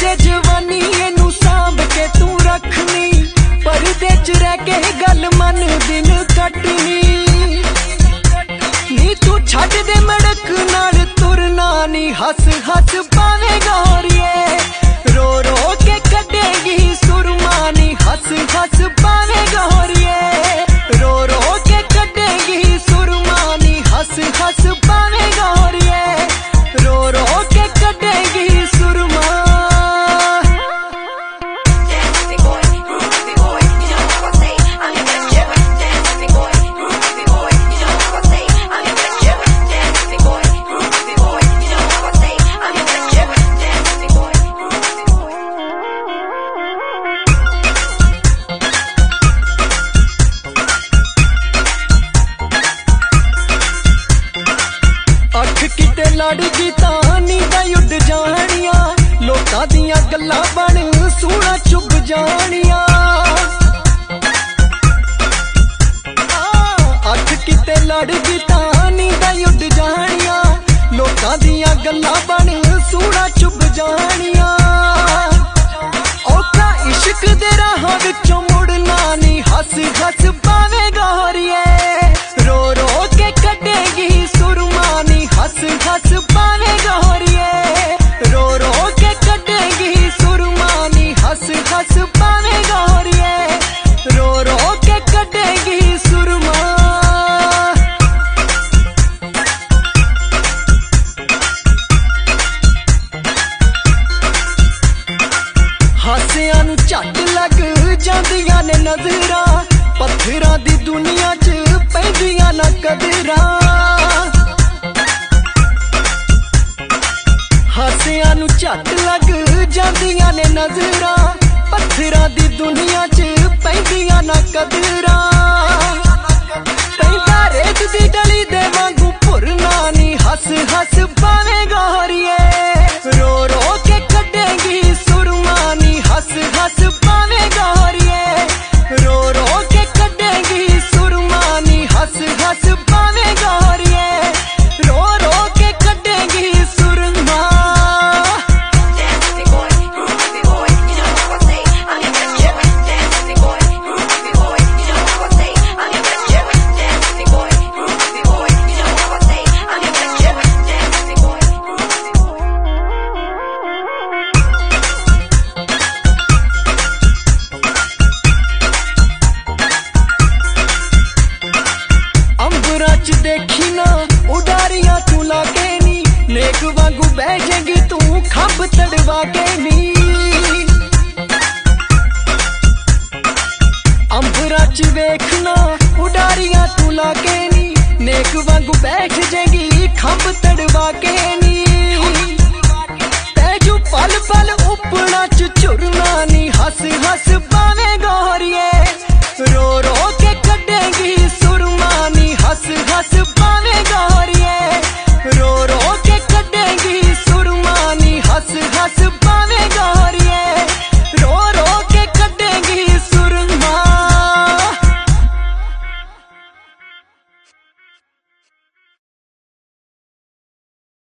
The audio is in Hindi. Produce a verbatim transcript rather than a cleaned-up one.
के जवानी नू सांभ के तू रखनी, परदे च रह के गल मन दिन कटनी। नी तू छड़ दे मड़क नाल तुरना नी, हस हस पावेगा होरिए, रो रो के कटेगी सुरमा नी, हस हस पावेगा होरिए, रो रो के कटेगी सुरमा नी, हस हस पावेगा होरिए, रो रो के कटेगी सुरमा। अख किते लड़ गई तानी दा उड जानिया, लोकां दियां गल्लां बन सूना चुभ जानिया। अख किते लड़ गई तानी दा उड जानिया, लोकां दियां गल्लां बन सूना चुभ जानिया। औखा इश्क दे राहां विचों मुड़ना नी, हस हस पावेगा होरिए, रो रो के कटेगी सुरमा नी, हस हस पावेगा होरिए, रो रो के कटेगी सुरमा नी, हस हस पावेगा होरिए, रो रो के कटेगी सुरमा। हासियां नू झट लग जांदियां ने नजरां, पत्थरां दी दुनिया च पैंदियां ना कदरां। हासियां नू झट लग जांदियां ने नजरां, पत्थरां दी दुनिया च पैंदियां ना कदरां। पैंदा रेत दी डली दे वांगू भुरना नी, हस हस पावेगा होरिए, रो रो के कटेगी सुरमा नी, हस हस पावेगा होरिए, रो रो के कटेगी सुरमा नी, हस हस पावेगा होरिए, रो रो के कटेगी सुरमा। अंबरां च देखी ना उडारियां तू लागे नी, नेक वांगू बह जाएगी तू खंभ तड़वा के नी। अंबरां च वेखना उडारियां तू लागे नी, नेक वांगू बैठ जाएगी खंभ तड़वा के नी। तैजू पल पल उपना च चुरना नी, हस हस पावे